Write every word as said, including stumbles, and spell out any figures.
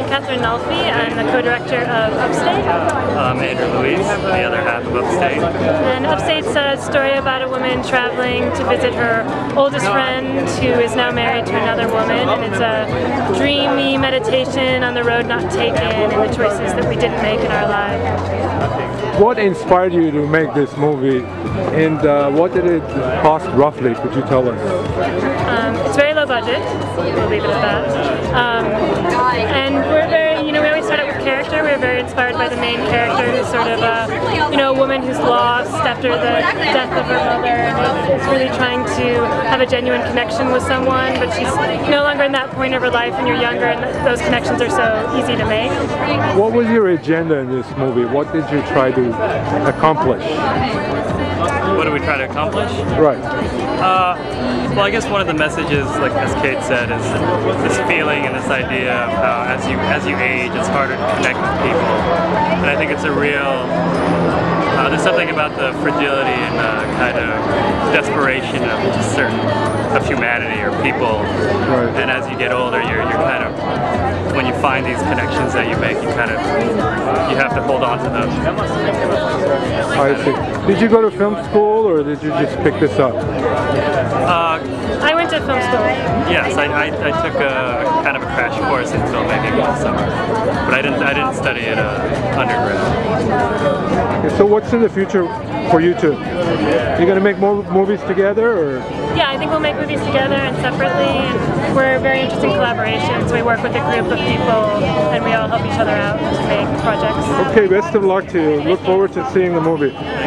Catherine Nalfi. I'm the co-director of Upstate. I'm Andrew Louise, the other half of Upstate. And Upstate's a story about a woman traveling to visit her oldest friend who is now married to another woman, and it's a dreamy meditation on the road not taken and the choices that we didn't make in our lives. What inspired you to make this movie, and uh, what did it cost roughly? Could you tell us? Um, it's very low budget, we'll leave it at that. Um, and we're very, you know, we always start out with character. We're very inspired by the main character, who's sort of a, you know, a woman who's lost after the death of her mother, and is really trying to have a genuine connection with someone, but she's no longer in that point of her life when you're younger, and those connections are so easy to make. What was your agenda in this movie? What did you try to accomplish? What do we try to accomplish? Right. Uh, well, I guess one of the messages, like as Kate said, is this feeling and this idea of how as you as you age, it's harder to connect with people. And I think it's a real. Uh, there's something about the fragility and uh, kind of desperation of just certain of humanity or people. Right. And as you get older, you're you're kind of when you find these connections that you make, you kind of you have to hold on to them. I see. Did you go to film school, or did you just pick this up? Uh, I went to film school. Yes, I, I, I took a kind of a crash course in filmmaking last summer, but I didn't I didn't study at uh, undergrad. Okay, so what's in the future for you two? Are you going to make more movies together, or? Yeah, I think we'll make movies together and separately, and we're very interested in collaborations. We work with a group of people, and we all help each other out to make projects. Okay, best of luck to you. Look forward to seeing the movie.